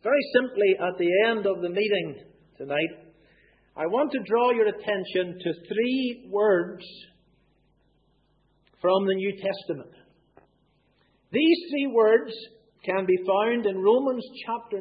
Very simply, at the end of the meeting tonight, I want to draw your attention to 3 words from the New Testament. These 3 words can be found in Romans chapter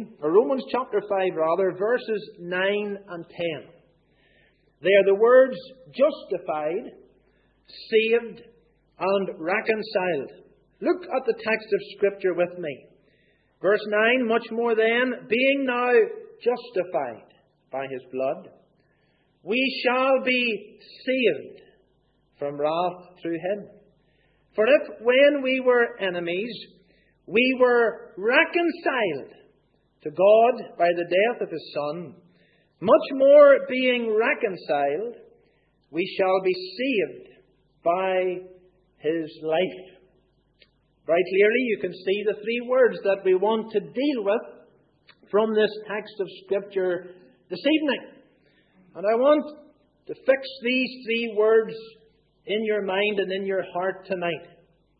5 rather, verses 9 and 10. They are the words justified, saved, and reconciled. Look at the text of Scripture with me. Verse 9, much more then, being now justified by His blood, we shall be saved from wrath through Him. For if when we were enemies, we were reconciled to God by the death of His Son, much more being reconciled, we shall be saved by His life. Very clearly, you can see the 3 words that we want to deal with from this text of Scripture this evening. And I want to fix these 3 words in your mind and in your heart tonight.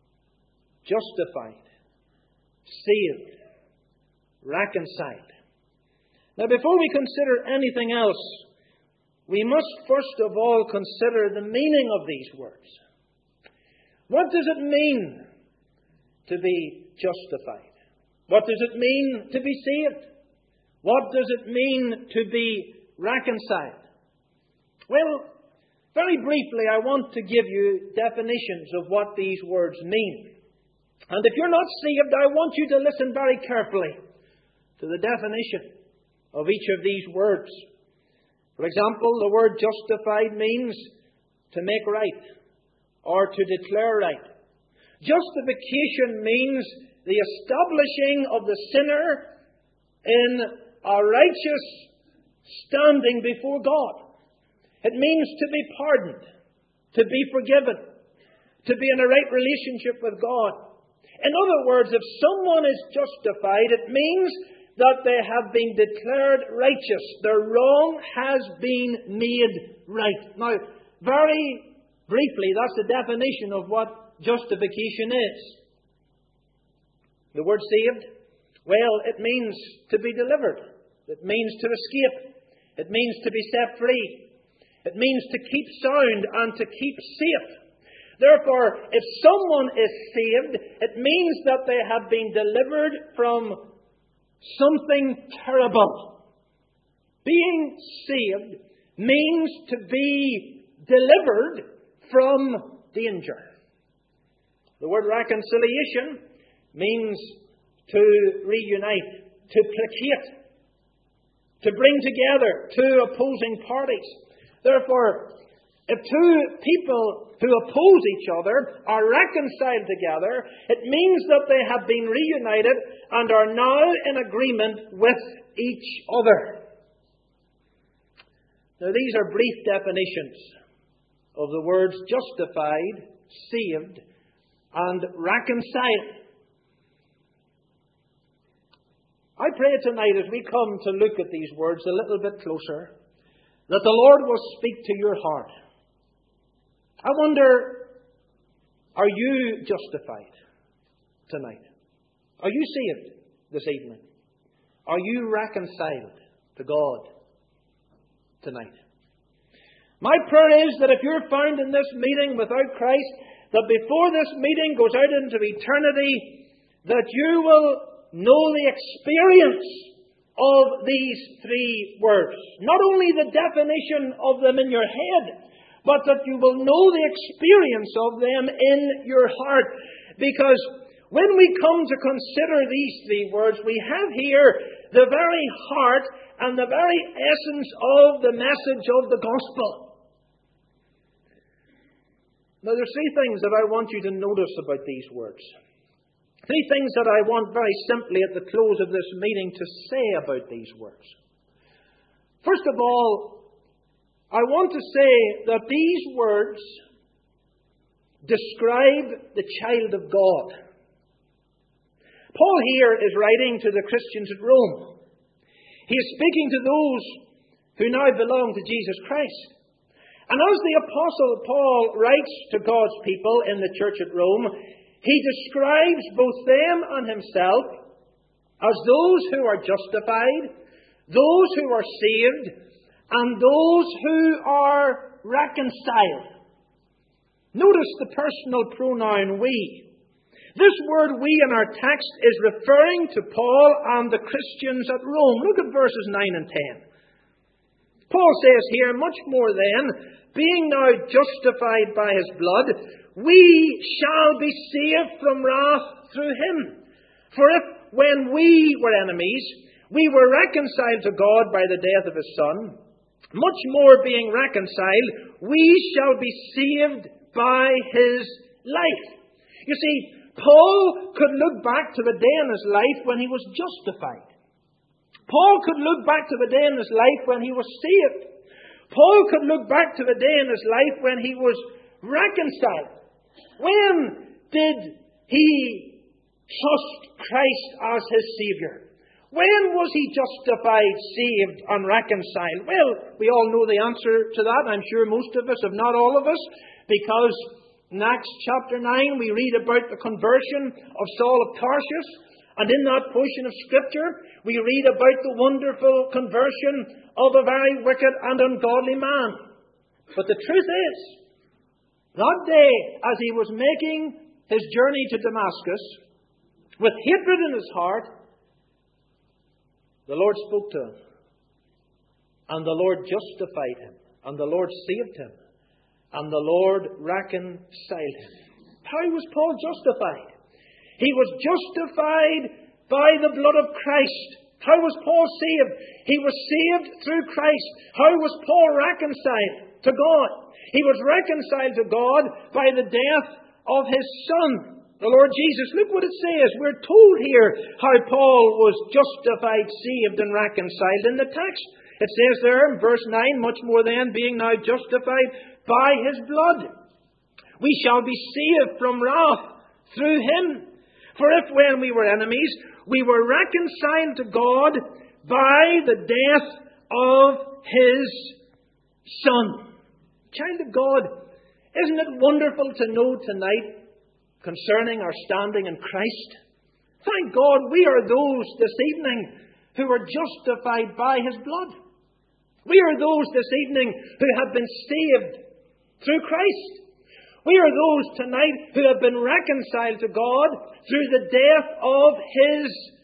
Justified, saved, reconciled. Now, before we consider anything else, we must first of all consider the meaning of these words. What does it mean to be justified? What does it mean to be saved? What does it mean to be reconciled? Well, very briefly, I want to give you definitions of what these words mean. And if you're not saved, I want you to listen very carefully to the definition of each of these words. For example, the word justified means to make right or to declare right. Justification means the establishing of the sinner in a righteous standing before God. It means to be pardoned, to be forgiven, to be in a right relationship with God. In other words, if someone is justified, it means that they have been declared righteous. Their wrong has been made right. Now, very briefly, that's the definition of what justification is. The word saved, well, it means to be delivered. It means to escape. It means to be set free. It means to keep sound and to keep safe. Therefore, if someone is saved, it means that they have been delivered from something terrible. Being saved means to be delivered from danger. The word reconciliation means to reunite, to placate, to bring together 2 opposing parties. Therefore, if 2 people who oppose each other are reconciled together, it means that they have been reunited and are now in agreement with each other. Now, these are brief definitions of the words justified, saved, and reconciled. I pray tonight, as we come to look at these words a little bit closer, that the Lord will speak to your heart. I wonder, are you justified tonight? Are you saved this evening? Are you reconciled to God tonight? My prayer is that if you're found in this meeting without Christ, that before this meeting goes out into eternity, that you will know the experience of these 3 words. Not only the definition of them in your head, but that you will know the experience of them in your heart. Because when we come to consider these 3 words, we have here the very heart and the very essence of the message of the gospel. Now, there's 3 things that I want you to notice about these words. 3 things that I want very simply at the close of this meeting to say about these words. First of all, I want to say that these words describe the child of God. Paul here is writing to the Christians at Rome. He is speaking to those who now belong to Jesus Christ. And as the Apostle Paul writes to God's people in the church at Rome, he describes both them and himself as those who are justified, those who are saved, and those who are reconciled. Notice the personal pronoun we. This word we in our text is referring to Paul and the Christians at Rome. Look at verses 9 and 10. Paul says here, much more then, being now justified by his blood, we shall be saved from wrath through him. For if, when we were enemies, we were reconciled to God by the death of his Son, much more being reconciled, we shall be saved by his life. You see, Paul could look back to the day in his life when he was justified. Paul could look back to the day in his life when he was saved. Paul could look back to the day in his life when he was reconciled. When did he trust Christ as his Saviour? When was he justified, saved, and reconciled? Well, we all know the answer to that. I'm sure most of us, if not all of us, because in Acts chapter 9 we read about the conversion of Saul of Tarsus. And in that portion of Scripture, we read about the wonderful conversion of a very wicked and ungodly man. But the truth is, that day, as he was making his journey to Damascus, with hatred in his heart, the Lord spoke to him. And the Lord justified him. And the Lord saved him. And the Lord reconciled him. How was Paul justified? He was justified by the blood of Christ. How was Paul saved? He was saved through Christ. How was Paul reconciled to God? He was reconciled to God by the death of his Son, the Lord Jesus. Look what it says. We're told here how Paul was justified, saved, and reconciled in the text. It says there in verse 9, much more than being now justified by his blood, we shall be saved from wrath through him. For if when we were enemies, we were reconciled to God by the death of his Son. Child of God, isn't it wonderful to know tonight concerning our standing in Christ? Thank God we are those this evening who are justified by his blood. We are those this evening who have been saved through Christ. We are those tonight who have been reconciled to God through the death of his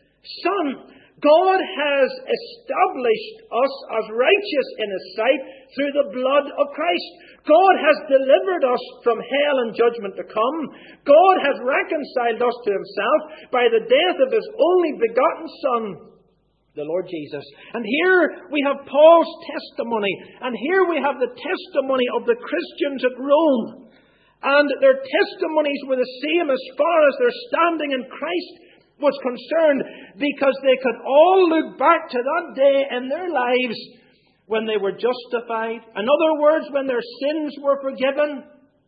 Son. God has established us as righteous in his sight through the blood of Christ. God has delivered us from hell and judgment to come. God has reconciled us to himself by the death of his only begotten Son, the Lord Jesus. And here we have Paul's testimony. And here we have the testimony of the Christians at Rome. And their testimonies were the same as far as their standing in Christ was concerned, because they could all look back to that day in their lives when they were justified. In other words, when their sins were forgiven,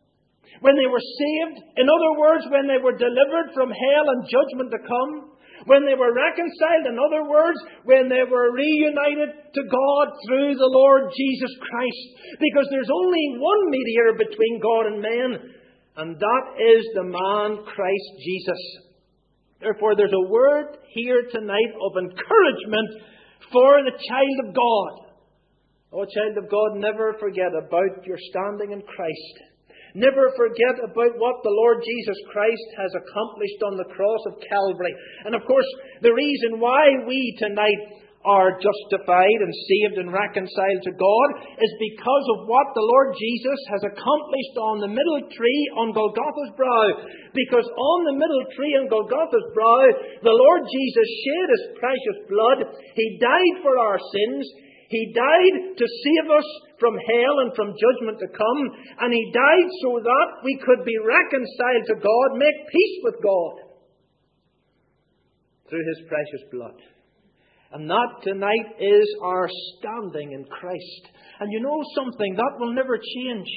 when they were saved. In other words, when they were delivered from hell and judgment to come. When they were reconciled. In other words, when they were reunited to God through the Lord Jesus Christ. Because there's only one mediator between God and man, and that is the man Christ Jesus. Therefore, there's a word here tonight of encouragement for the child of God. Oh, child of God, never forget about your standing in Christ. Never forget about what the Lord Jesus Christ has accomplished on the cross of Calvary. And of course, the reason why we tonight are justified and saved and reconciled to God is because of what the Lord Jesus has accomplished on the middle tree on Golgotha's brow. Because on the middle tree on Golgotha's brow, the Lord Jesus shed his precious blood. He died for our sins. He died to save us from hell and from judgment to come. And he died so that we could be reconciled to God, make peace with God through his precious blood. And that tonight is our standing in Christ. And you know something, that will never change.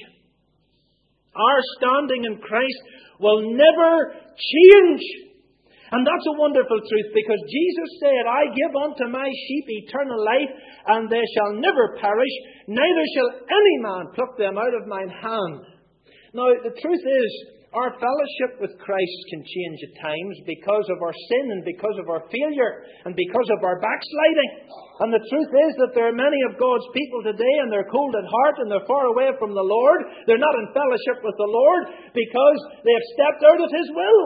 Our standing in Christ will never change. And that's a wonderful truth, because Jesus said, I give unto my sheep eternal life, and they shall never perish, neither shall any man pluck them out of mine hand. Now, the truth is, Our fellowship with Christ can change at times because of our sin and because of our failure and because of our backsliding. And the truth is that there are many of God's people today, and they're cold at heart and they're far away from the Lord. They're not in fellowship with the Lord because they have stepped out of His will.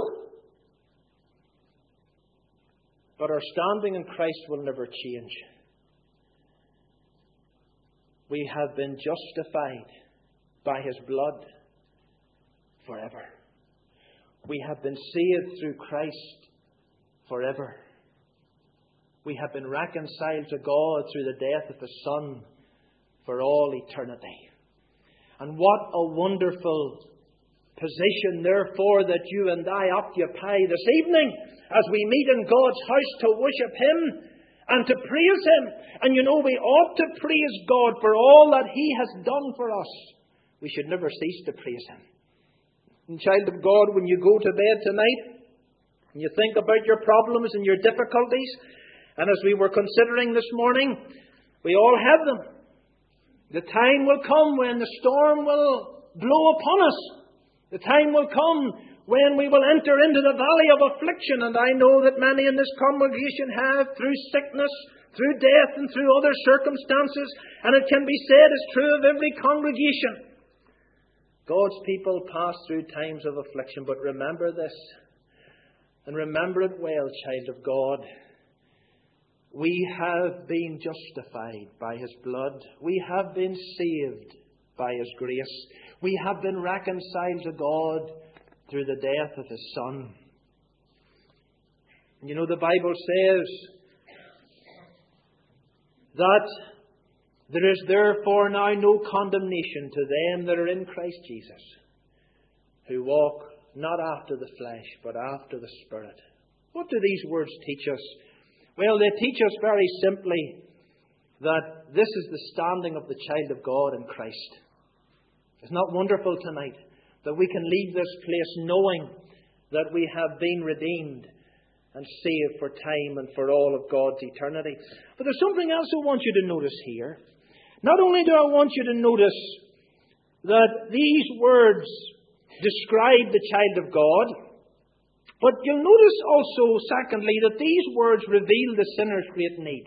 But our standing in Christ will never change. We have been justified by His blood forever. We have been saved through Christ forever. We have been reconciled to God through the death of the Son for all eternity. And what a wonderful position, therefore, that you and I occupy this evening as we meet in God's house to worship Him and to praise Him. And you know, we ought to praise God for all that He has done for us. We should never cease to praise Him. And child of God, when you go to bed tonight and you think about your problems and your difficulties, and as we were considering this morning, we all have them. The time will come when the storm will blow upon us. The time will come when we will enter into the valley of affliction. And I know that many in this congregation have, through sickness, through death, and through other circumstances. And it can be said is true of every congregation. God's people pass through times of affliction. But remember this, and remember it well, child of God. We have been justified by His blood. We have been saved by His grace. We have been reconciled to God through the death of His Son. You know, the Bible says that there is therefore now no condemnation to them that are in Christ Jesus, who walk not after the flesh, but after the Spirit. What do these words teach us? Well, they teach us very simply that this is the standing of the child of God in Christ. It's not wonderful tonight that we can leave this place knowing that we have been redeemed and saved for time and for all of God's eternity. But there's something else I want you to notice here. Not only do I want you to notice that these words describe the child of God, but you'll notice also, secondly, that these words reveal the sinner's great need.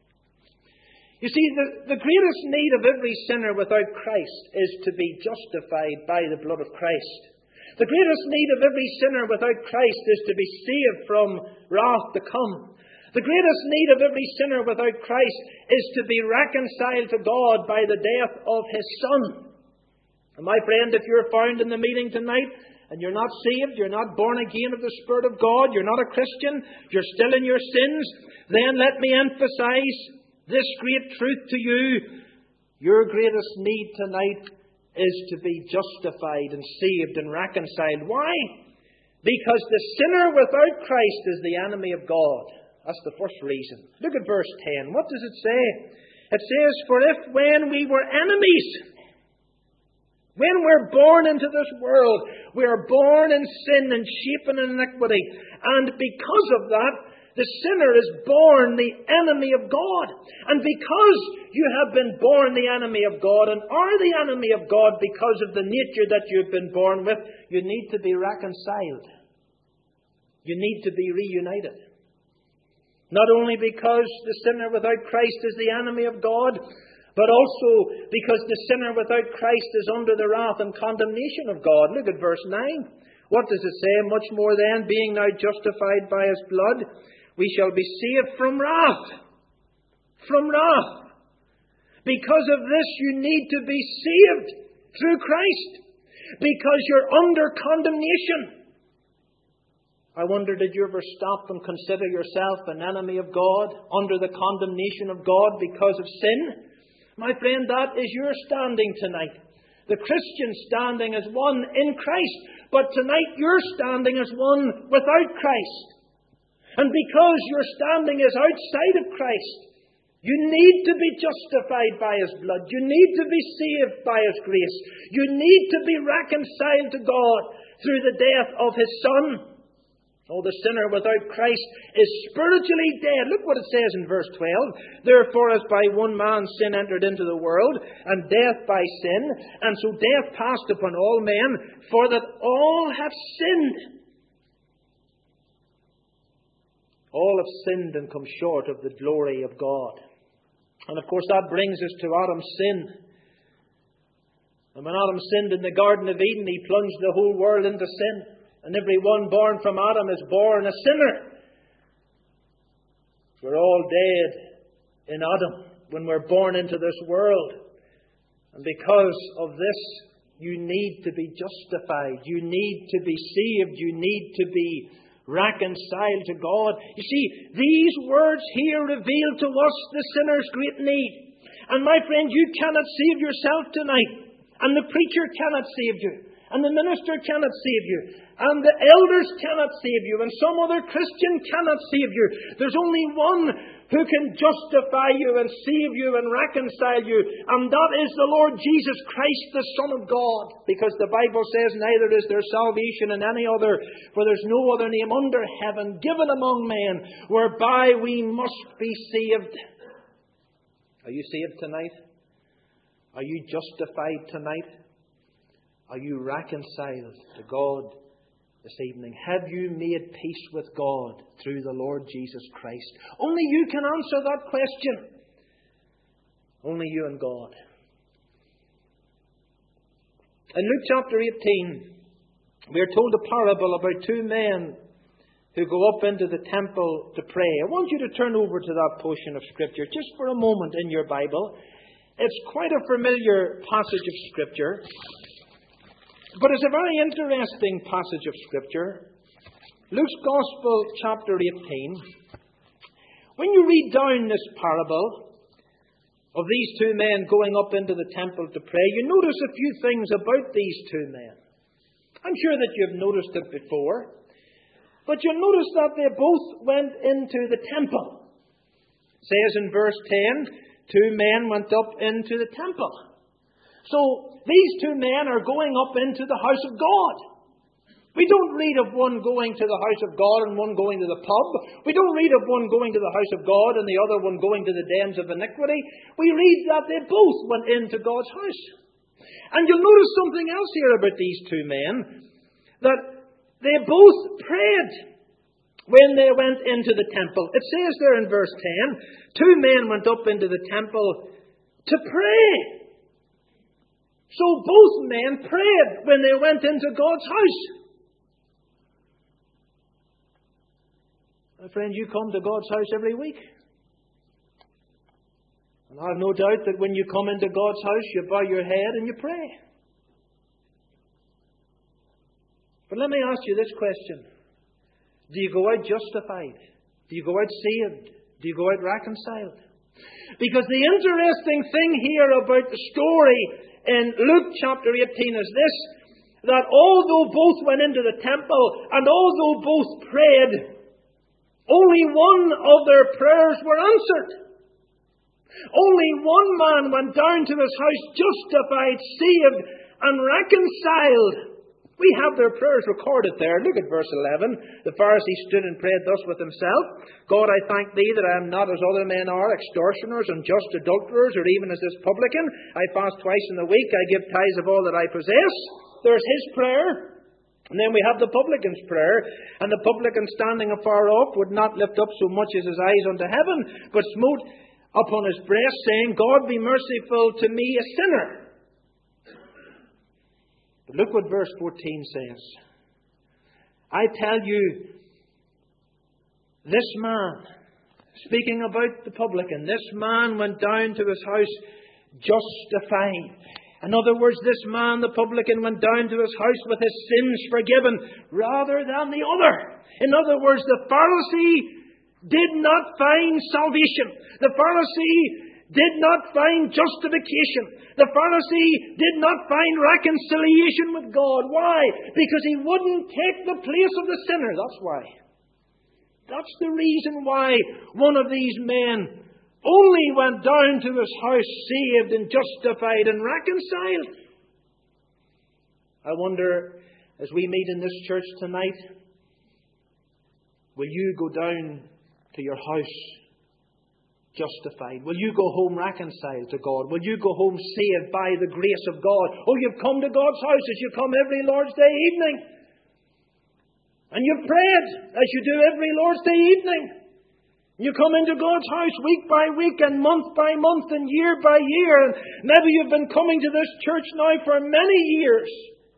You see, the greatest need of every sinner without Christ is to be justified by the blood of Christ. The greatest need of every sinner without Christ is to be saved from wrath to come. The greatest need of every sinner without Christ is to be reconciled to God by the death of His Son. And my friend, if you're found in the meeting tonight and you're not saved, you're not born again of the Spirit of God, you're not a Christian, you're still in your sins, then let me emphasize this great truth to you. Your greatest need tonight is to be justified and saved and reconciled. Why? Because the sinner without Christ is the enemy of God. That's the first reason. Look at verse 10. What does it say? It says, for if when we were enemies, when we're born into this world, we are born in sin and shapen in iniquity. And because of that, the sinner is born the enemy of God. And because you have been born the enemy of God and are the enemy of God because of the nature that you've been born with, you need to be reconciled. You need to be reunited. Not only because the sinner without Christ is the enemy of God, but also because the sinner without Christ is under the wrath and condemnation of God. Look at verse 9. What does it say? Much more then, being now justified by His blood, we shall be saved from wrath. From wrath. Because of this, you need to be saved through Christ. Because you're under condemnation. I wonder, did you ever stop and consider yourself an enemy of God, under the condemnation of God because of sin? My friend, that is your standing tonight. The Christian standing is one in Christ, but tonight your standing is one without Christ. And because your standing is outside of Christ, you need to be justified by His blood. You need to be saved by His grace. You need to be reconciled to God through the death of His Son. Oh, the sinner without Christ is spiritually dead. Look what it says in verse 12. Therefore, as by one man sin entered into the world, and death by sin, and so death passed upon all men, for that all have sinned. All have sinned and come short of the glory of God. And of course that brings us to Adam's sin. And when Adam sinned in the Garden of Eden, he plunged the whole world into sin. And every one born from Adam is born a sinner. We're all dead in Adam when we're born into this world. And because of this, you need to be justified. You need to be saved. You need to be reconciled to God. You see, these words here reveal to us the sinner's great need. And my friend, you cannot save yourself tonight. And the preacher cannot save you. And the minister cannot save you. And the elders cannot save you. And some other Christian cannot save you. There's only one who can justify you and save you and reconcile you. And that is the Lord Jesus Christ, the Son of God. Because the Bible says, neither is there salvation in any other, for there's no other name under heaven given among men whereby we must be saved. Are you saved tonight? Are you justified tonight? Are you reconciled to God this evening? Have you made peace with God through the Lord Jesus Christ? Only you can answer that question. Only you and God. In Luke chapter 18, we are told a parable about two men who go up into the temple to pray. I want you to turn over to that portion of Scripture just for a moment in your Bible. It's quite a familiar passage of Scripture. But it's a very interesting passage of Scripture. Luke's Gospel, chapter 18. When you read down this parable of these two men going up into the temple to pray, you notice a few things about these two men. I'm sure that you've noticed it before. But you'll notice that they both went into the temple. It says in verse 10, two men went up into the temple. So, these two men are going up into the house of God. We don't read of one going to the house of God and one going to the pub. We don't read of one going to the house of God and the other one going to the dens of iniquity. We read that they both went into God's house. And you'll notice something else here about these two men. That they both prayed when they went into the temple. It says there in verse 10, two men went up into the temple to pray. So both men prayed when they went into God's house. My friend, you come to God's house every week. And I have no doubt that when you come into God's house, you bow your head and you pray. But let me ask you this question. Do you go out justified? Do you go out saved? Do you go out reconciled? Because the interesting thing here about the story in Luke chapter 18 is this, that although both went into the temple and although both prayed, only one of their prayers were answered. Only one man went down to his house justified, saved and reconciled. We have their prayers recorded there. Look at verse 11. The Pharisee stood and prayed thus with himself. God, I thank thee that I am not as other men are, extortioners, unjust adulterers, or even as this publican. I fast twice in the week. I give tithes of all that I possess. There's his prayer. And then we have the publican's prayer. And the publican standing afar off would not lift up so much as his eyes unto heaven, but smote upon his breast, saying, God, be merciful to me, a sinner. But look what verse 14 says. I tell you, this man, speaking about the publican, this man went down to his house justified. In other words, this man, the publican, went down to his house with his sins forgiven rather than the other. In other words, the Pharisee did not find salvation. The Pharisee did not find justification. The Pharisee did not find reconciliation with God. Why? Because he wouldn't take the place of the sinner. That's why. That's the reason why one of these men only went down to his house saved and justified and reconciled. I wonder, as we meet in this church tonight, will you go down to your house justified? Will you go home reconciled to God? Will you go home saved by the grace of God? Oh, you've come to God's house as you come every Lord's Day evening. And you've prayed as you do every Lord's Day evening. You come into God's house week by week and month by month and year by year. And maybe you've been coming to this church now for many years.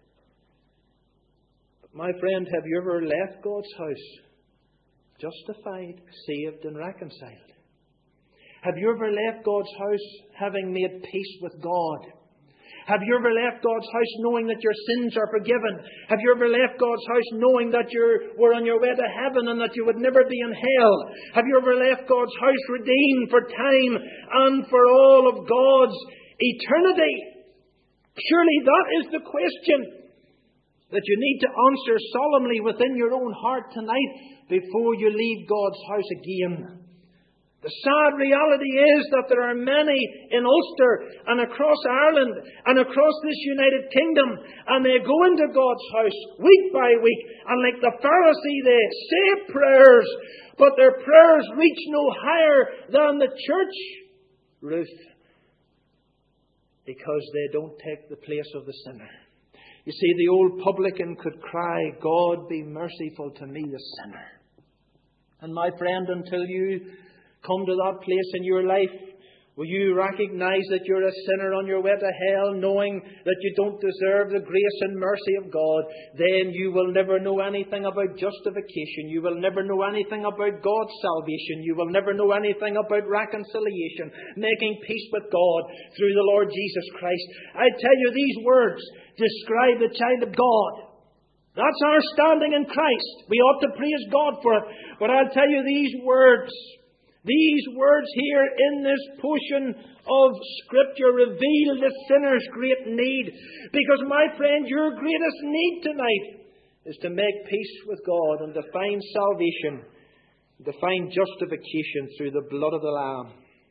But my friend, have you ever left God's house justified, saved and reconciled? Have you ever left God's house having made peace with God? Have you ever left God's house knowing that your sins are forgiven? Have you ever left God's house knowing that you were on your way to heaven and that you would never be in hell? Have you ever left God's house redeemed for time and for all of God's eternity? Surely that is the question that you need to answer solemnly within your own heart tonight before you leave God's house again. The sad reality is that there are many in Ulster and across Ireland and across this United Kingdom, and they go into God's house week by week, and like the Pharisee they say prayers, but their prayers reach no higher than the church roof because they don't take the place of the sinner. You see, the old publican could cry, God be merciful to me, the sinner. And my friend, until you come to that place in your life will you recognize that you're a sinner on your way to hell, knowing that you don't deserve the grace and mercy of God, then you will never know anything about justification. You will never know anything about God's salvation. You will never know anything about reconciliation, making peace with God through the Lord Jesus Christ. I tell you, these words describe the child of God. That's our standing in Christ. We ought to praise God for it. But I'll tell you, these words here in this portion of Scripture reveal the sinner's great need. Because, my friend, your greatest need tonight is to make peace with God and to find salvation, to find justification through the blood of the Lamb.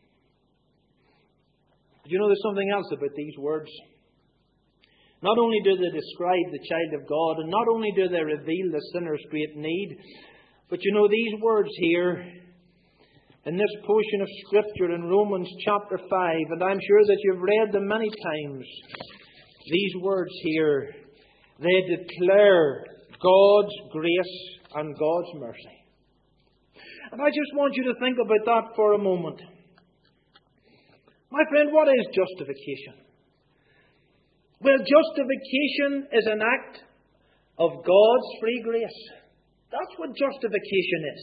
Do you know there's something else about these words? Not only do they describe the child of God, and not only do they reveal the sinner's great need, but you know these words here in this portion of Scripture in Romans chapter 5, and I'm sure that you've read them many times, these words here, they declare God's grace and God's mercy. And I just want you to think about that for a moment. My friend, what is justification? Well, justification is an act of God's free grace. That's what justification is.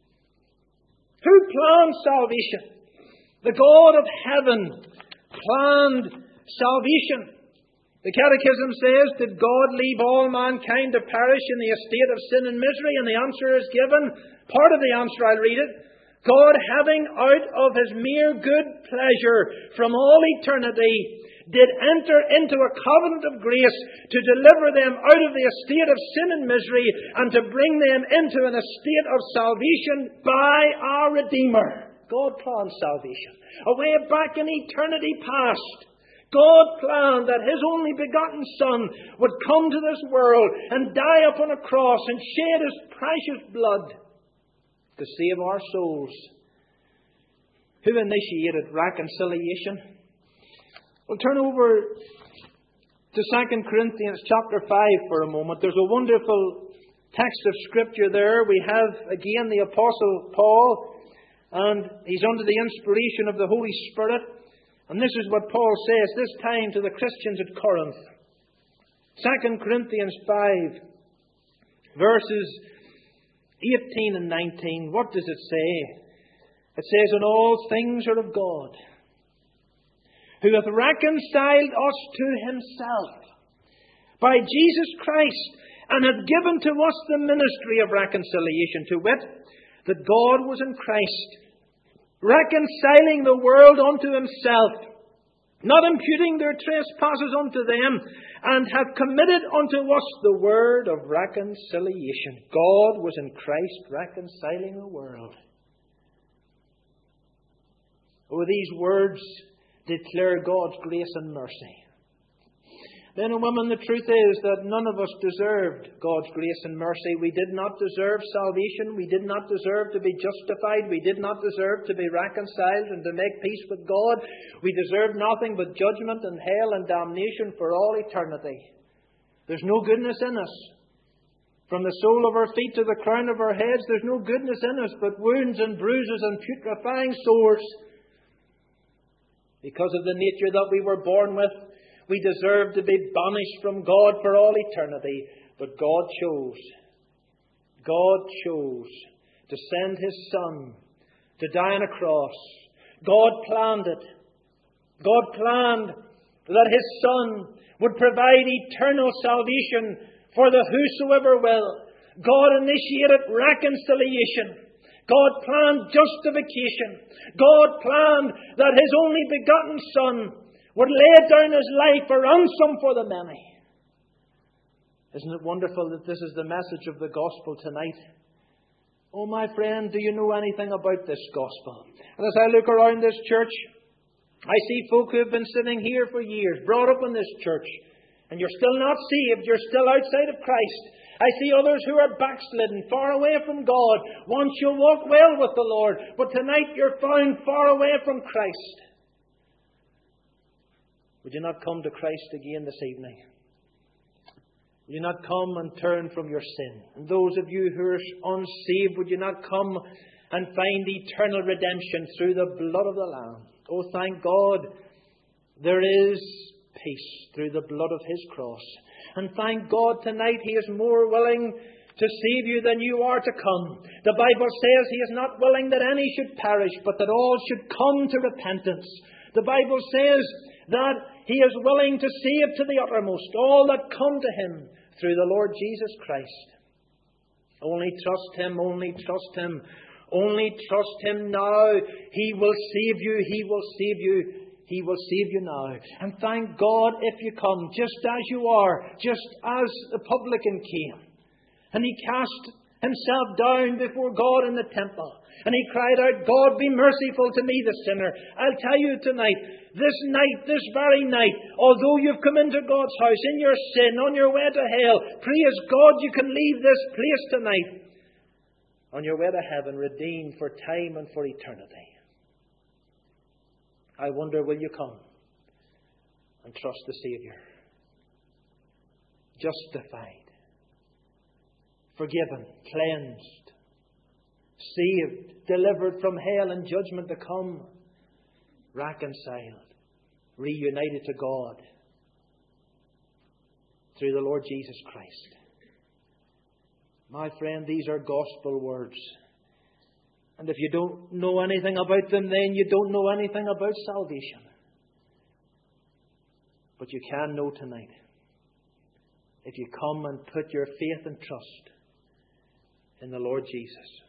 Who planned salvation? The God of heaven planned salvation. The Catechism says, did God leave all mankind to perish in the estate of sin and misery? And the answer is given. Part of the answer, I'll read it. God, having out of His mere good pleasure from all eternity, did enter into a covenant of grace to deliver them out of the estate of sin and misery and to bring them into an estate of salvation by our Redeemer. God planned salvation. Away back in eternity past, God planned that His only begotten Son would come to this world and die upon a cross and shed His precious blood to save our souls. Who initiated reconciliation? Well, turn over to 2 Corinthians chapter 5 for a moment. There's a wonderful text of Scripture there. We have, again, the Apostle Paul, and he's under the inspiration of the Holy Spirit. And this is what Paul says, this time to the Christians at Corinth. 2 Corinthians 5, verses 18 and 19. What does it say? It says, and all things are of God, who hath reconciled us to Himself by Jesus Christ, and hath given to us the ministry of reconciliation, to wit, that God was in Christ, reconciling the world unto Himself, not imputing their trespasses unto them, and hath committed unto us the word of reconciliation. God was in Christ reconciling the world. Oh, these words declare God's grace and mercy. Men and women, the truth is that none of us deserved God's grace and mercy. We did not deserve salvation. We did not deserve to be justified. We did not deserve to be reconciled and to make peace with God. We deserved nothing but judgment and hell and damnation for all eternity. There's no goodness in us. From the sole of our feet to the crown of our heads, there's no goodness in us but wounds and bruises and putrefying sores. Because of the nature that we were born with, we deserve to be banished from God for all eternity. But God chose to send His Son to die on a cross. God planned it. God planned that His Son would provide eternal salvation for the whosoever will. God initiated reconciliation. God planned justification. God planned that His only begotten Son would lay down His life a ransom for the many. Isn't it wonderful that this is the message of the gospel tonight? Oh, my friend, do you know anything about this gospel? And as I look around this church, I see folk who have been sitting here for years, brought up in this church, and you're still not saved, you're still outside of Christ. I see others who are backslidden, far away from God. Once you'll walk well with the Lord, but tonight you're found far away from Christ. Would you not come to Christ again this evening? Would you not come and turn from your sin? And those of you who are unsaved, would you not come and find eternal redemption through the blood of the Lamb? Oh, thank God, there is peace through the blood of His cross. And thank God tonight He is more willing to save you than you are to come. The Bible says He is not willing that any should perish, but that all should come to repentance. The Bible says that He is willing to save to the uttermost all that come to Him through the Lord Jesus Christ. Only trust Him, only trust Him, only trust Him now. He will save you, He will save you, He will save you now. And thank God if you come just as you are, just as the publican came. And he cast himself down before God in the temple. And he cried out, God, be merciful to me, the sinner. I'll tell you tonight, this very night, although you've come into God's house in your sin, on your way to hell, praise God, you can leave this place tonight on your way to heaven, redeemed for time and for eternity. I wonder, will you come and trust the Saviour? Justified, forgiven, cleansed, saved, delivered from hell and judgment to come, reconciled, reunited to God through the Lord Jesus Christ. My friend, these are gospel words. And if you don't know anything about them, then you don't know anything about salvation. But you can know tonight, if you come and put your faith and trust in the Lord Jesus.